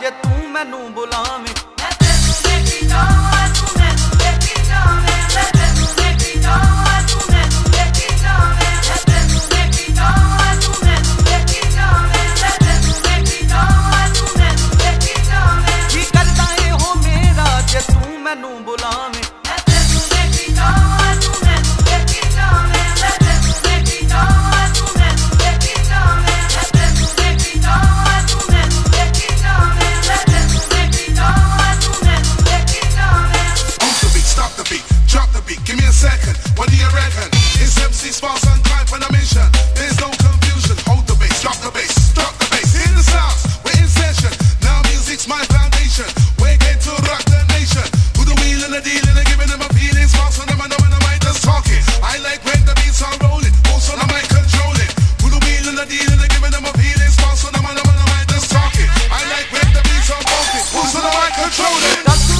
ਜੇ ਤੂੰ ਮੈਨੂੰ ਬੁਲਾਵੇਂ। ਮੈਂ ਤੈਨੂੰ ਵੇਖੀ ਜਾਵਾਂ ਤੂੰ ਮੈਨੂੰ ਵੇਖੀ ਜਾਵੇਂ। ਮੈਂ ਤੈਨੂੰ ਵੇਖੀ ਜਾਵਾਂ ਤੂੰ ਮੈਨੂੰ ਵੇਖੀ ਜਾਵੇਂ। ਮੈਂ ਤੈਨੂੰ ਵੇਖੀ ਜਾਵਾਂ ਤੂੰ ਮੈਨੂੰ ਵੇਖੀ ਜਾਵੇਂ। ਮੈਂ ਤੈਨੂੰ ਵੇਖੀ ਜਾਵਾਂ ਤੂੰ ਮੈਨੂੰ ਵੇਖੀ ਜਾਵੇਂ। ਕੀ ਕਰਦਾ ਇਹੋ ਮੇਰਾ ਜੇ ਤੂੰ ਮੈਨੂੰ ਬੁਲਾਵੇਂ। ਮੈਂ ਤੈਨੂੰ ਵੇਖੀ ਜਾਵਾਂ ਤੂੰ ਮੈਨੂੰ ਵੇਖੀ ਜਾਵੇਂ। ਮੈਂ ਤੈਨੂੰ ਵੇਖੀ ਜਾਵਾਂ ਤੂੰ ਮੈਨੂੰ ਵੇਖੀ ਜਾਵੇਂ। ਮੈਂ ਤੈਨੂੰ ਵੇਖੀ ਜਾਵਾਂ ਤੂੰ ਮੈਨੂੰ ਵੇਖੀ ਜਾਵੇਂ। ਮੈਂ ਤੈਨੂੰ ਵੇਖੀ ਜਾਵਾਂ ਤੂੰ ਮੈਨੂੰ ਵੇਖੀ ਜਾਵੇਂ। On the beat, stop the beat, drop the beat, give me a second. What do you reckon? It's MC Sparks on time for the mission. There's no confusion. Hold the bass, drop the bass, drop the bass. Hear the sounds, we're in session. Now music's my foundation. We're going to rock the nation. Who the wheel and the deal and giving them a feeling. Sparks on them and the mic just talking. I like when the beats are rolling. Also the mic controlling. Who the wheel and the deal and giving them a feeling. Sparks on them and the mic just talking. I like when the beats are rolling. Who's on the mic controlling?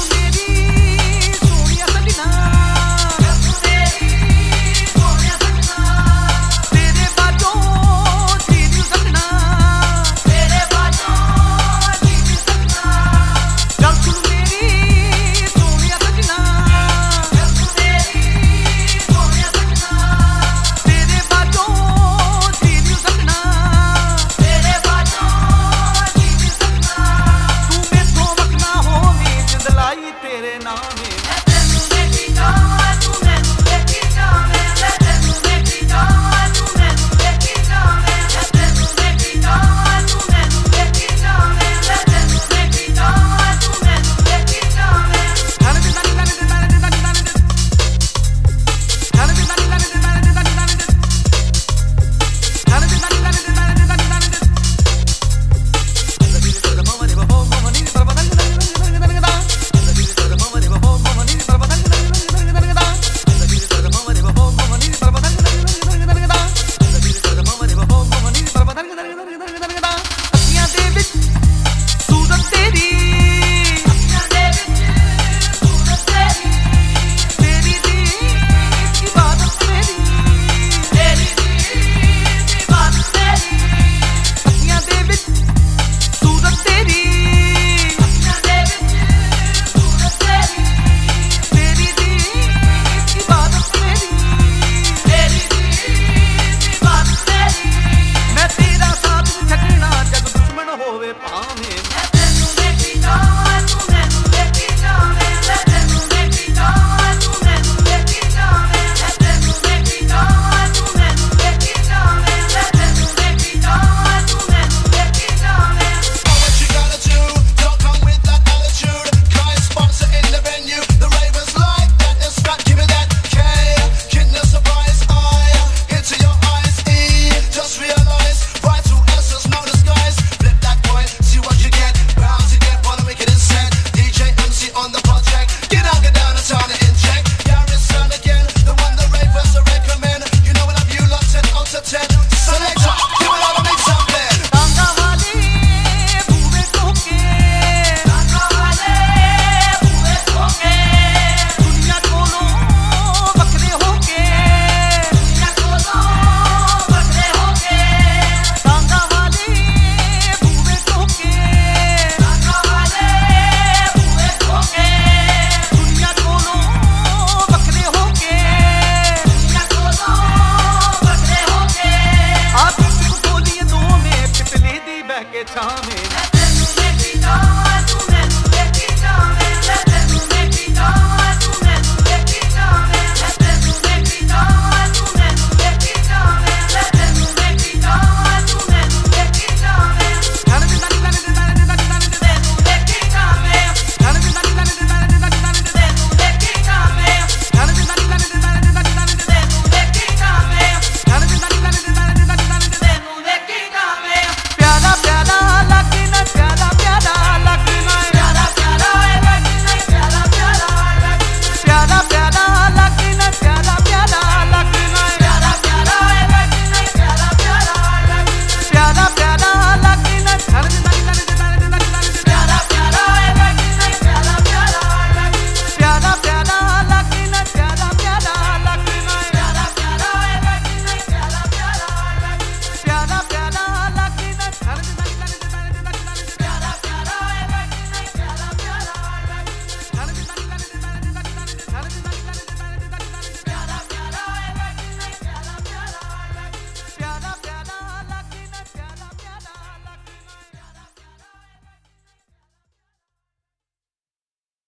ਤੇਰੇ ਨਾਮੇ। ਮੈਂ ਤੈਨੂੰ ਵੇਖੀ ਜਾਵਾਂ ਤੂੰ ਮੈਨੂੰ ਵੇਖੀ ਜਾਵੇਂ। ਮੈਂ ਤੈਨੂੰ ਵੇਖੀ ਜਾਵਾਂ ਤੂੰ ਮੈਨੂੰ ਵੇਖੀ ਜਾਵੇਂ। ਮੈਂ ਤੈਨੂੰ ਵੇਖੀ ਜਾਵਾਂ ਤੂੰ ਮੈਨੂੰ ਵੇਖੀ ਜਾਵੇਂ। ਮੈਂ ਤੈਨੂੰ ਵੇਖੀ ਜਾਵਾਂ ਤੂੰ ਮੈਨੂੰ ਵੇਖੀ ਜਾਵੇਂ। ਛਾਂ